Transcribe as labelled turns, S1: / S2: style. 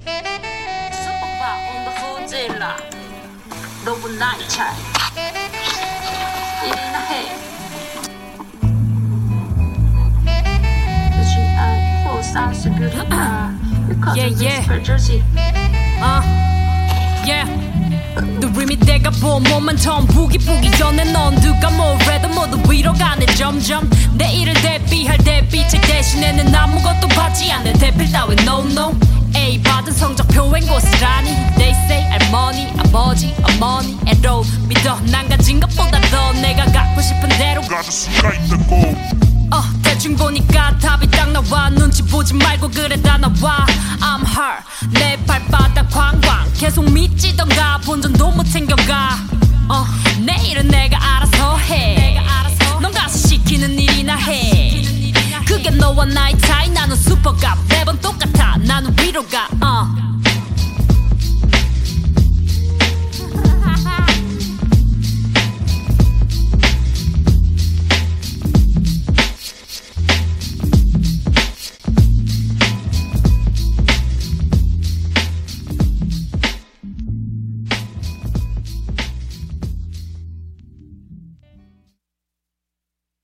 S1: 슈퍼바 on the 후질라 너무 나이 차이 일이나 해 누림이 내가 본 몸만 처음 부기부기 전에 넌 누가 뭐래도 모두 위로 가네 점점 내일을 대비할 대비책 대신에는 아무것도 받지 않는 대필 따윈 no no A 받은 성적표엔 고스란히 They say 할머니 아버지 어머니 애로 믿어 난 가진 것보다 더 내가 갖고 싶은 대로
S2: 가질 수가 있다고
S1: 대충 보니까 답이 딱 나와 눈치 보지 말고 그래 다 나와 I'm her 내 발바닥 광광 계속 믿지던가 본전도 못 챙겨가 내일은 내가 알아서 해 넌 가서 시키는 일이나 해 그게 너와 나의 차이 나는 슈퍼갑 매번 똑같아 나는 위로 가